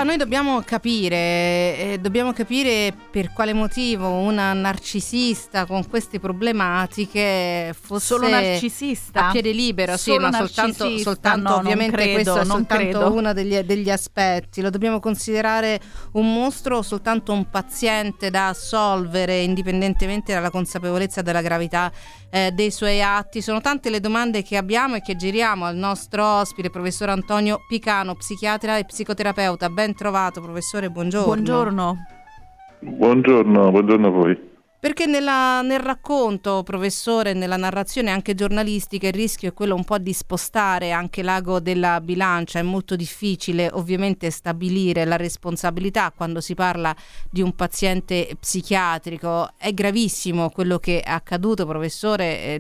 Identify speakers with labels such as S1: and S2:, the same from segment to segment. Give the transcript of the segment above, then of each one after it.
S1: noi dobbiamo capire per quale motivo una narcisista con queste problematiche fosse
S2: solo narcisista
S1: a piede libero, sì, ma soltanto
S2: no,
S1: ovviamente
S2: credo,
S1: questo è soltanto
S2: credo.
S1: uno degli aspetti. Lo dobbiamo considerare un mostro o soltanto un paziente da assolvere indipendentemente dalla consapevolezza della gravità dei suoi atti? Sono tante le domande che abbiamo e che giriamo al nostro ospite, professor Antonio Picano, psichiatra e psicoterapeuta. Ben trovato, professore, buongiorno.
S3: Buongiorno a voi.
S1: Perché nel racconto, professore, nella narrazione anche giornalistica, il rischio è quello un po' di spostare anche l'ago della bilancia. È molto difficile ovviamente stabilire la responsabilità quando si parla di un paziente psichiatrico. È gravissimo quello che è accaduto, professore,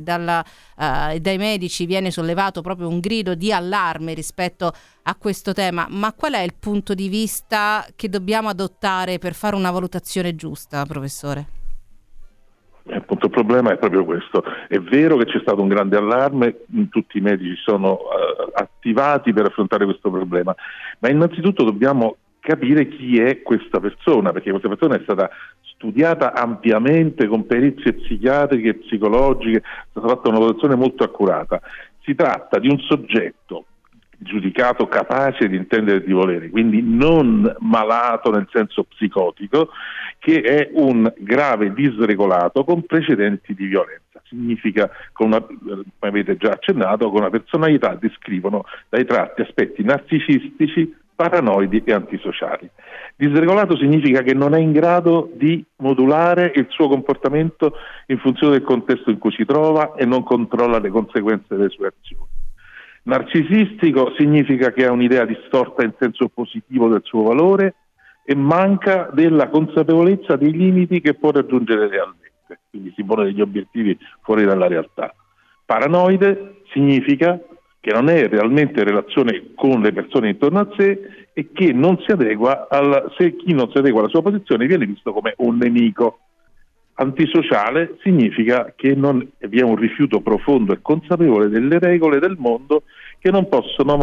S1: dai medici viene sollevato proprio un grido di allarme rispetto a questo tema. Ma qual è il punto di vista che dobbiamo adottare per fare una valutazione giusta, professore?
S3: Appunto, il problema è proprio questo. È vero che c'è stato un grande allarme, tutti i medici sono attivati per affrontare questo problema, ma innanzitutto dobbiamo capire chi è questa persona, perché questa persona è stata studiata ampiamente con perizie psichiatriche e psicologiche, è stata fatta una valutazione molto accurata. Si tratta di un soggetto giudicato capace di intendere e di volere, quindi non malato nel senso psicotico, che è un grave disregolato con precedenti di violenza. Significa, come avete già accennato, con una personalità descrivono dai tratti aspetti narcisistici, paranoidi e antisociali. Disregolato significa che non è in grado di modulare il suo comportamento in funzione del contesto in cui si trova e non controlla le conseguenze delle sue azioni. Narcisistico significa che ha un'idea distorta in senso positivo del suo valore e manca della consapevolezza dei limiti che può raggiungere realmente, quindi si pone degli obiettivi fuori dalla realtà. Paranoide significa che non è realmente in relazione con le persone intorno a sé e che non si adegua chi non si adegua alla sua posizione viene visto come un nemico. Antisociale significa che vi è un rifiuto profondo e consapevole delle regole del mondo che possono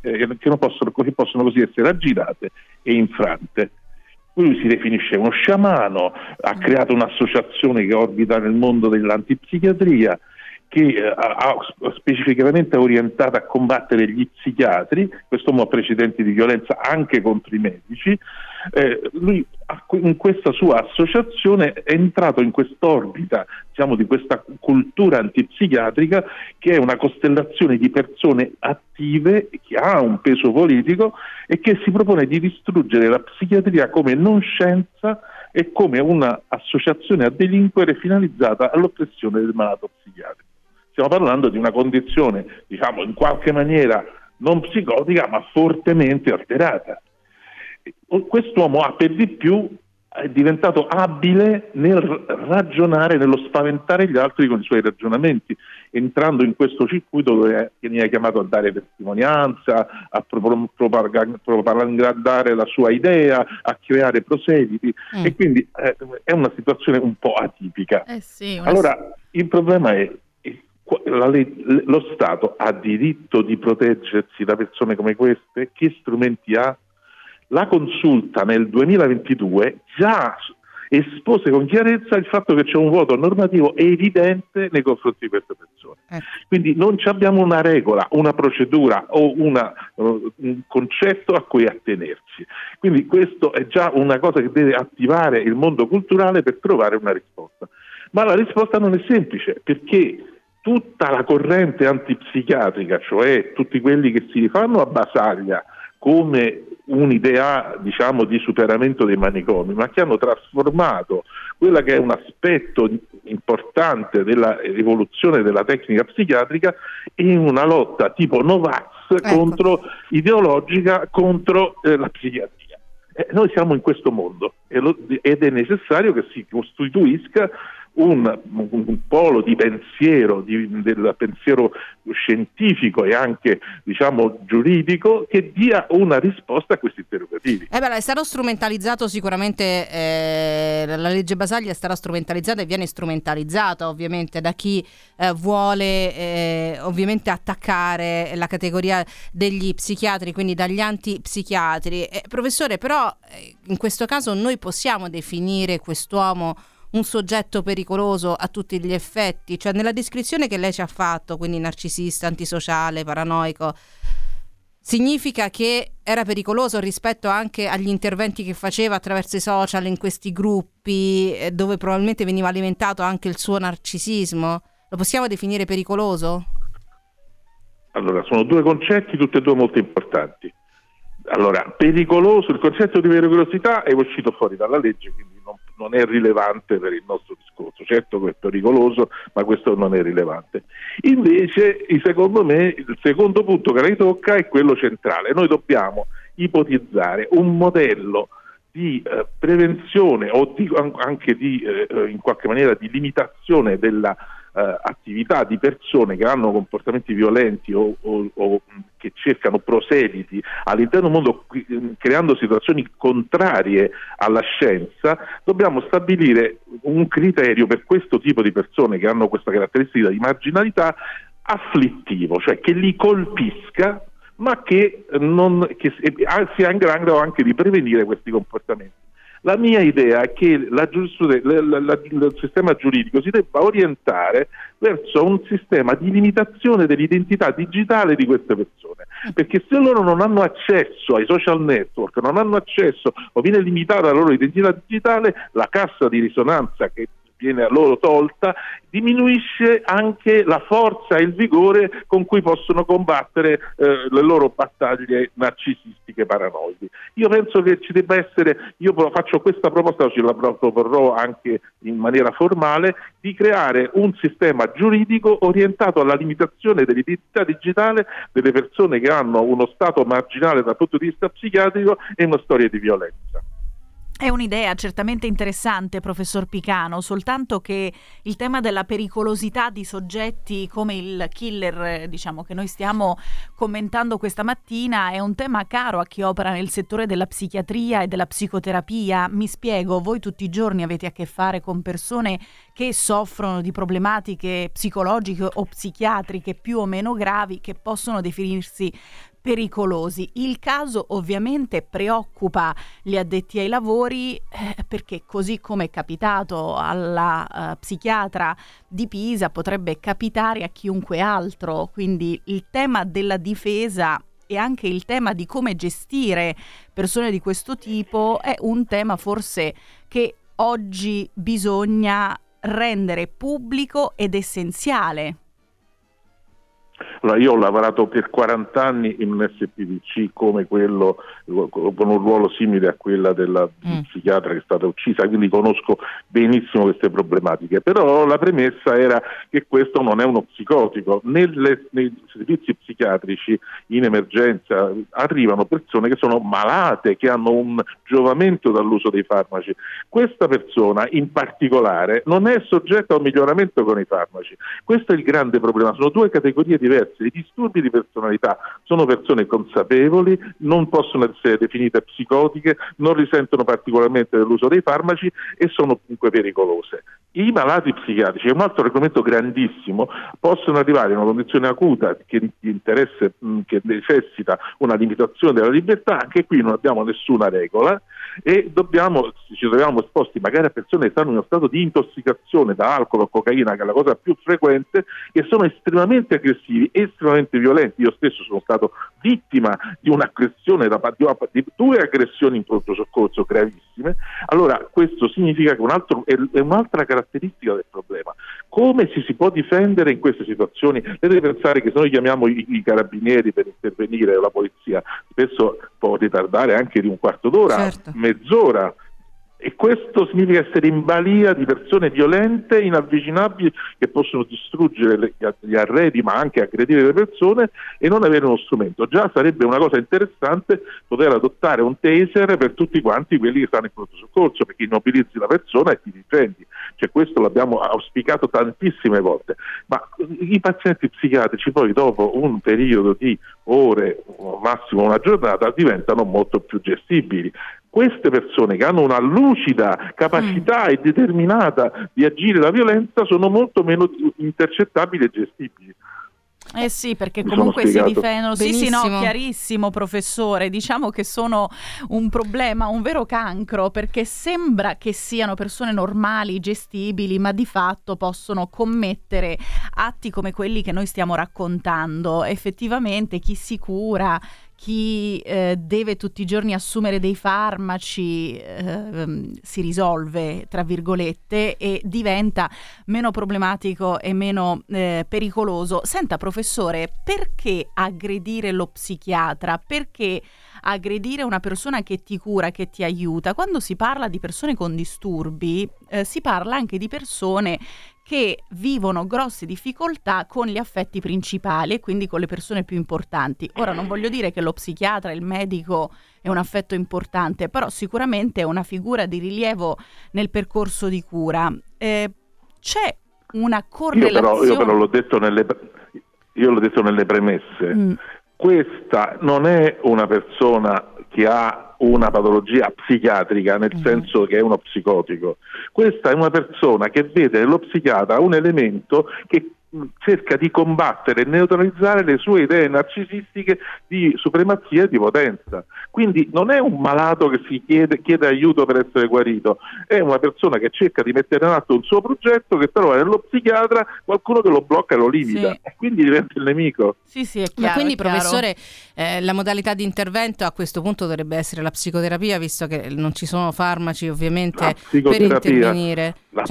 S3: così essere aggirate e infrante. Lui si definisce uno sciamano, ha creato un'associazione che orbita nel mondo dell'antipsichiatria, che ha specificamente orientata a combattere gli psichiatri. Quest'uomo ha precedenti di violenza anche contro i medici. Lui in questa sua associazione è entrato in quest'orbita, diciamo, di questa cultura antipsichiatrica, che è una costellazione di persone attive, che ha un peso politico e che si propone di distruggere la psichiatria come non scienza e come una associazione a delinquere finalizzata all'oppressione del malato psichiatrico. Stiamo parlando di una condizione, diciamo, in qualche maniera non psicotica, ma fortemente alterata. Quest'uomo per di più è diventato abile nel ragionare, nello spaventare gli altri con i suoi ragionamenti, entrando in questo circuito dove viene chiamato a dare testimonianza, a propagandare la sua idea, a creare proseliti, e quindi è una situazione un po' atipica. Allora, il problema è lo Stato ha diritto di proteggersi da persone come queste? Che strumenti ha? La Consulta nel 2022 già espose con chiarezza il fatto che c'è un vuoto normativo evidente nei confronti di queste persone. Quindi non abbiamo una regola, una procedura o un concetto a cui attenerci. Quindi questo è già una cosa che deve attivare il mondo culturale per trovare una risposta. Ma la risposta non è semplice, perché tutta la corrente antipsichiatrica, cioè tutti quelli che si rifanno a Basaglia come un'idea, diciamo, di superamento dei manicomi, ma che hanno trasformato quella che è un aspetto importante della evoluzione della tecnica psichiatrica in una lotta tipo Novax ideologica contro la psichiatria. Noi siamo in questo mondo ed è necessario che si costituisca un polo di pensiero, del pensiero scientifico e anche giuridico, che dia una risposta a questi interrogativi.
S1: È stato strumentalizzato sicuramente, la legge Basaglia è stata strumentalizzata e viene strumentalizzata ovviamente da chi vuole ovviamente attaccare la categoria degli psichiatri, quindi dagli antipsichiatri. Professore, però in questo caso noi possiamo definire quest'uomo un soggetto pericoloso a tutti gli effetti? Cioè, nella descrizione che lei ci ha fatto, quindi narcisista, antisociale, paranoico, significa che era pericoloso rispetto anche agli interventi che faceva attraverso i social in questi gruppi, dove probabilmente veniva alimentato anche il suo narcisismo? Lo possiamo definire pericoloso?
S3: Allora, sono due concetti, tutti e due molto importanti. Allora, pericoloso, il concetto di pericolosità è uscito fuori dalla legge, quindi non è rilevante per il nostro discorso. Certo che è pericoloso, ma questo non è rilevante. Invece, secondo me, il secondo punto che lei tocca è quello centrale. Noi dobbiamo ipotizzare un modello di prevenzione o anche in qualche maniera di limitazione della attività di persone che hanno comportamenti violenti o che cercano proseliti all'interno del mondo, creando situazioni contrarie alla scienza. Dobbiamo stabilire un criterio per questo tipo di persone che hanno questa caratteristica di marginalità afflittivo, cioè che li colpisca, ma che sia in grado anche di prevenire questi comportamenti. La mia idea è che il sistema giuridico si debba orientare verso un sistema di limitazione dell'identità digitale di queste persone, perché se loro non hanno accesso ai social network, non hanno accesso o viene limitata la loro identità digitale, la cassa di risonanza che viene a loro tolta diminuisce anche la forza e il vigore con cui possono combattere le loro battaglie narcisistiche paranoide. Io penso che ci debba essere, io faccio questa proposta, ce la proporrò anche in maniera formale, di creare un sistema giuridico orientato alla limitazione dell'identità digitale delle persone che hanno uno stato marginale dal punto di vista psichiatrico e una storia di violenza.
S2: È un'idea certamente interessante, professor Picano, soltanto che il tema della pericolosità di soggetti come il killer, che noi stiamo commentando questa mattina, è un tema caro a chi opera nel settore della psichiatria e della psicoterapia. Mi spiego, voi tutti i giorni avete a che fare con persone che soffrono di problematiche psicologiche o psichiatriche più o meno gravi, che possono definirsi pericolosi. Il caso ovviamente preoccupa gli addetti ai lavori perché, così come è capitato alla psichiatra di Pisa, potrebbe capitare a chiunque altro. Quindi il tema della difesa e anche il tema di come gestire persone di questo tipo è un tema forse che oggi bisogna rendere pubblico ed essenziale.
S3: Allora, io ho lavorato per 40 anni in un SPDC come quello, con un ruolo simile a quella della psichiatra che è stata uccisa, quindi conosco benissimo queste problematiche, però la premessa era che questo non è uno psicotico. Nei servizi psichiatrici in emergenza arrivano persone che sono malate, che hanno un giovamento dall'uso dei farmaci. Questa persona in particolare non è soggetta a un miglioramento con i farmaci. Questo è il grande problema, sono due categorie diverse. I disturbi di personalità sono persone consapevoli, non possono essere definite psicotiche, non risentono particolarmente dell'uso dei farmaci e sono comunque pericolose. I malati psichiatrici, è un altro argomento grandissimo, possono arrivare in una condizione acuta che che necessita una limitazione della libertà. Anche qui non abbiamo nessuna regola e ci troviamo esposti magari a persone che stanno in uno stato di intossicazione da alcol o cocaina, che è la cosa più frequente, che sono estremamente aggressivi, estremamente violenti. Io stesso sono stato vittima di un'aggressione di due aggressioni in pronto soccorso gravissime. Allora questo significa che è un'altra caratteristica del problema. Come ci si può difendere in queste situazioni? Lei deve pensare che se noi chiamiamo i carabinieri per intervenire, o la polizia, spesso può ritardare anche di un quarto d'ora,
S1: certo,
S3: mezz'ora. E questo significa essere in balia di persone violente, inavvicinabili, che possono distruggere gli arredi ma anche aggredire le persone e non avere uno strumento. Già sarebbe una cosa interessante poter adottare un taser per tutti quanti quelli che stanno in pronto soccorso, perché immobilizzi la persona e ti difendi. Cioè, questo l'abbiamo auspicato tantissime volte, ma i pazienti psichiatrici poi dopo un periodo di ore, massimo una giornata, diventano molto più gestibili. Queste persone che hanno una lucida capacità e determinata di agire la violenza sono molto meno intercettabili e gestibili.
S2: Eh sì, perché comunque si difendono. Sì, no, chiarissimo, professore. Diciamo che sono un problema, un vero cancro, perché sembra che siano persone normali, gestibili, ma di fatto possono commettere atti come quelli che noi stiamo raccontando. Effettivamente chi si cura, chi deve tutti i giorni assumere dei farmaci si risolve, tra virgolette, e diventa meno problematico e meno pericoloso. Senta, professore, perché aggredire lo psichiatra? Perché aggredire una persona che ti cura, che ti aiuta? Quando si parla di persone con disturbi, si parla anche di persone che vivono grosse difficoltà con gli affetti principali e quindi con le persone più importanti. Ora, non voglio dire che lo psichiatra, il medico è un affetto importante, però sicuramente è una figura di rilievo nel percorso di cura. C'è una correlazione...
S3: Io però l'ho detto nelle premesse. Questa non è una persona che ha una patologia psichiatrica, nel senso che è uno psicotico. Questa è una persona che vede nello psichiatra un elemento che cerca di combattere e neutralizzare le sue idee narcisistiche di supremazia e di potenza. Quindi non è un malato che si chiede aiuto per essere guarito, è una persona che cerca di mettere in atto un suo progetto, che trova nello psichiatra qualcuno che lo blocca e lo limita, e quindi diventa il nemico.
S2: Sì, è chiaro.
S1: Ma quindi, professore, la modalità di intervento a questo punto dovrebbe essere la psicoterapia, visto che non ci sono farmaci ovviamente per intervenire.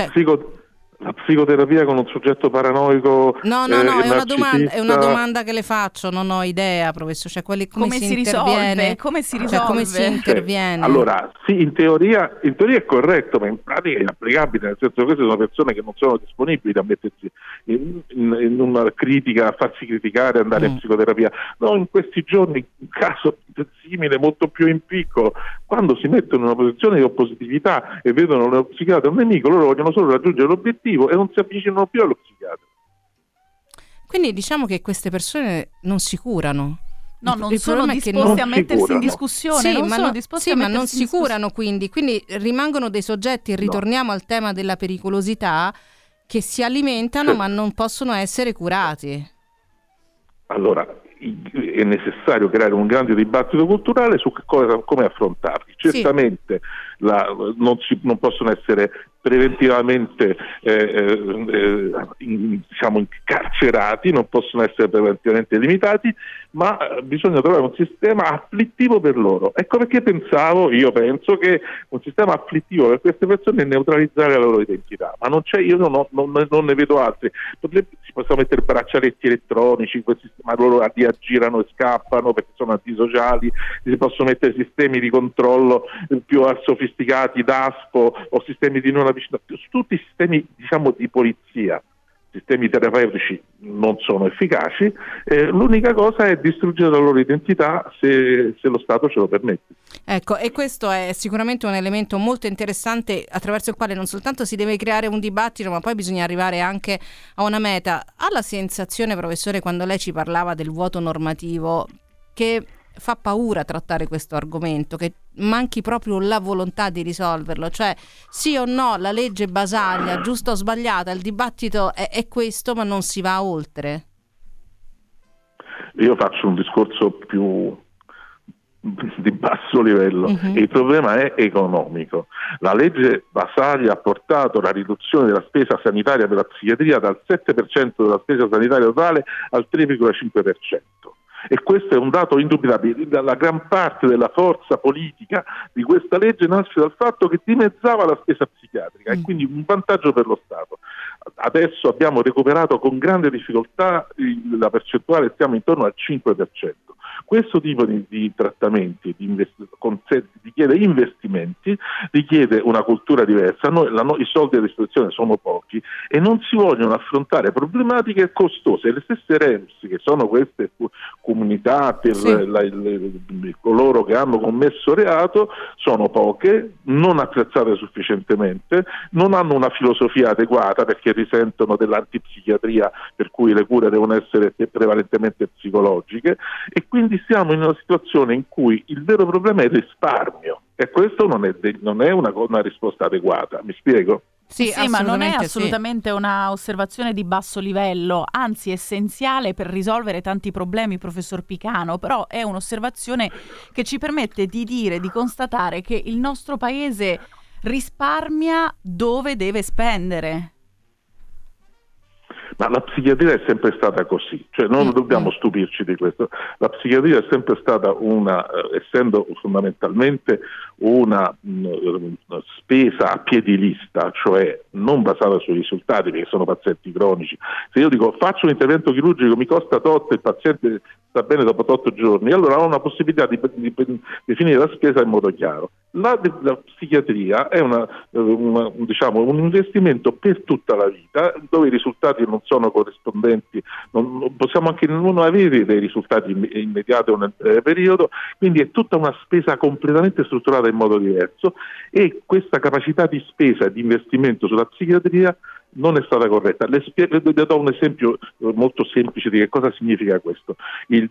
S3: La psicoterapia con un soggetto paranoico?
S1: No, è una domanda che le faccio, non ho idea, professore. Cioè, come si interviene?
S2: Come si risolve?
S1: Cioè, come si interviene?
S3: Allora, sì, in teoria è corretto, ma in pratica è inapplicabile, nel senso che queste sono persone che non sono disponibili a mettersi in una critica, a farsi criticare, andare in psicoterapia. No, in questi giorni un caso simile, molto più in piccolo, quando si mettono in una posizione di oppositività e vedono lo psichiatra un nemico, loro vogliono solo raggiungere l'obiettivo e non si avvicinano più allo psichiatra.
S1: Quindi diciamo che queste persone non si curano.
S2: No, non sono disposti a mettersi in discussione.
S1: Ma non si curano, quindi rimangono dei soggetti, ritorniamo al tema della pericolosità, che si alimentano ma non possono essere curati.
S3: Allora, è necessario creare un grande dibattito culturale su come affrontarli. Certamente non possono essere preventivamente incarcerati, non possono essere preventivamente limitati, ma bisogna trovare un sistema afflittivo per loro. Ecco perché io penso che un sistema afflittivo per queste persone è neutralizzare la loro identità, ma non c'è, io non ne vedo altri. Si possono mettere braccialetti elettronici, ma loro aggirano e scappano perché sono antisociali, si possono mettere sistemi di controllo più sofisticati, DASPO o sistemi di non avvicinamento, tutti sistemi di polizia. Sistemi terapeutici non sono efficaci, l'unica cosa è distruggere la loro identità se lo Stato ce lo permette.
S1: Ecco, e questo è sicuramente un elemento molto interessante attraverso il quale non soltanto si deve creare un dibattito, ma poi bisogna arrivare anche a una meta. Ha la sensazione, professore, quando lei ci parlava del vuoto normativo, che fa paura trattare questo argomento, che manchi proprio la volontà di risolverlo, cioè sì o no, la legge Basaglia, giusta o sbagliata, il dibattito è questo, ma non si va oltre?
S3: Io faccio un discorso più di basso livello. Il problema è economico. La legge Basaglia ha portato la riduzione della spesa sanitaria per la psichiatria dal 7% della spesa sanitaria totale al 3,5%. E questo è un dato indubitabile. La gran parte della forza politica di questa legge nasce dal fatto che dimezzava la spesa psichiatrica e quindi un vantaggio per lo Stato. Adesso abbiamo recuperato con grande difficoltà la percentuale, stiamo intorno al 5%. Questo tipo di trattamenti, di chi è richiede investimenti, richiede una cultura diversa. I soldi a disposizione sono pochi e non si vogliono affrontare problematiche costose. Le stesse REMS, che sono queste comunità per coloro che hanno commesso reato, sono poche, non attrezzate sufficientemente, non hanno una filosofia adeguata perché risentono dell'antipsichiatria, per cui le cure devono essere prevalentemente psicologiche, e quindi siamo in una situazione in cui il vero problema è il risparmio, e questo non è una risposta adeguata. Mi spiego?
S2: Sì, ma non è assolutamente una osservazione di basso livello, anzi essenziale per risolvere tanti problemi, professor Picano, però è un'osservazione che ci permette di constatare che il nostro paese risparmia dove deve spendere.
S3: Ma la psichiatria è sempre stata così, cioè non dobbiamo stupirci di questo. La psichiatria è sempre stata essendo fondamentalmente una spesa a piedi lista, cioè non basata sui risultati, perché sono pazienti cronici. Se io dico faccio un intervento chirurgico, mi costa tot, il paziente sta bene dopo 8 giorni, allora ho una possibilità di definire la spesa in modo chiaro. La psichiatria è un investimento per tutta la vita, dove i risultati non sono corrispondenti, non possiamo anche non avere dei risultati immediati o nel breve periodo, quindi è tutta una spesa completamente strutturata in modo diverso, e questa capacità di spesa e di investimento sulla psichiatria non è stata corretta. Le do un esempio molto semplice di che cosa significa questo. Il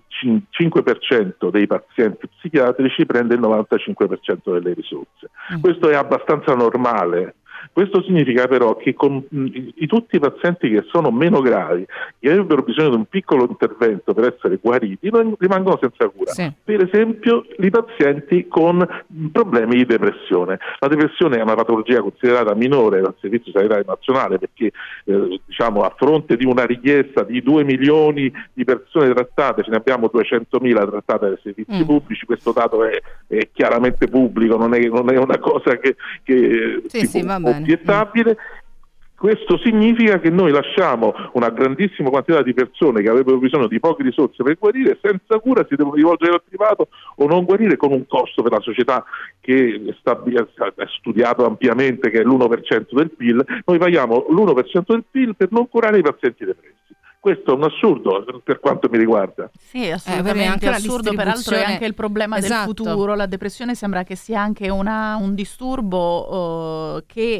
S3: 5% dei pazienti psichiatrici prende il 95% delle risorse. Questo è abbastanza normale. Questo significa però che con tutti i pazienti che sono meno gravi, che avrebbero bisogno di un piccolo intervento per essere guariti, rimangono senza cura. Sì. Per esempio i pazienti con problemi di depressione. La depressione è una patologia considerata minore dal Servizio Sanitario Nazionale, perché a fronte di una richiesta di 2 milioni di persone trattate, ce ne abbiamo 200.000 trattate dai servizi pubblici. Questo dato è chiaramente pubblico, non è una cosa che può obiettabile. Questo significa che noi lasciamo una grandissima quantità di persone che avrebbero bisogno di poche risorse per guarire senza cura, si devono rivolgere al privato o non guarire, con un costo per la società che è studiato ampiamente, che è l'1% del PIL. Noi paghiamo l'1% del PIL per non curare i pazienti depressi. Questo è un assurdo per quanto mi riguarda.
S2: Sì, assolutamente assurdo. Peraltro è anche il problema del futuro. La depressione sembra che sia anche un disturbo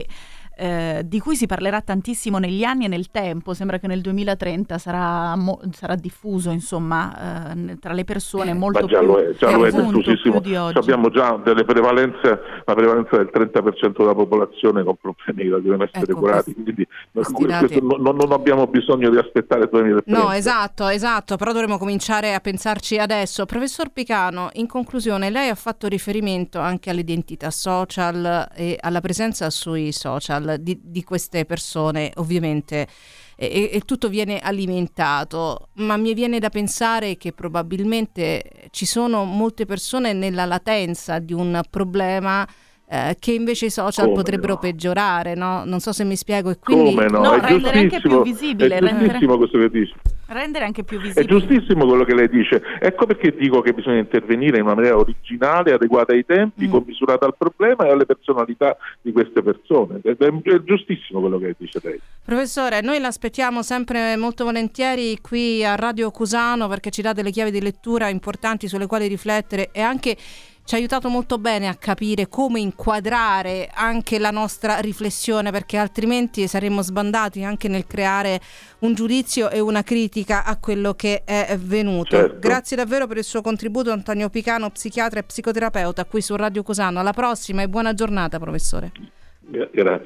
S2: di cui si parlerà tantissimo negli anni e nel tempo. Sembra che nel 2030 sarà diffuso, insomma, tra le persone molto
S3: già
S2: più,
S3: lo è diffusissimo.
S2: Di oggi.
S3: Abbiamo già la prevalenza del 30% della popolazione con problemi che devono essere curati, quindi non abbiamo bisogno di aspettare il 2030.
S1: No, esatto, però dovremmo cominciare a pensarci adesso. Professor Picano, in conclusione, lei ha fatto riferimento anche all'identità social e alla presenza sui social di queste persone, ovviamente, e tutto viene alimentato, ma mi viene da pensare che probabilmente ci sono molte persone nella latenza di un problema che invece i social potrebbero peggiorare, no? Non so se mi spiego, e quindi
S2: rendere anche più visibile,
S3: è giustissimo questo che dici.
S2: Rendere anche più visibile.
S3: È giustissimo quello che lei dice. Ecco perché dico che bisogna intervenire in una maniera originale, adeguata ai tempi, commisurata al problema e alle personalità di queste persone. È giustissimo quello che dice lei.
S1: Professore, noi l'aspettiamo sempre molto volentieri qui a Radio Cusano, perché ci dà delle chiavi di lettura importanti sulle quali riflettere, e anche ci ha aiutato molto bene a capire come inquadrare anche la nostra riflessione, perché altrimenti saremmo sbandati anche nel creare un giudizio e una critica a quello che è venuto.
S3: Certo.
S1: Grazie davvero per il suo contributo, Antonio Picano, psichiatra e psicoterapeuta qui su Radio Cusano. Alla prossima e buona giornata, professore.
S3: Grazie.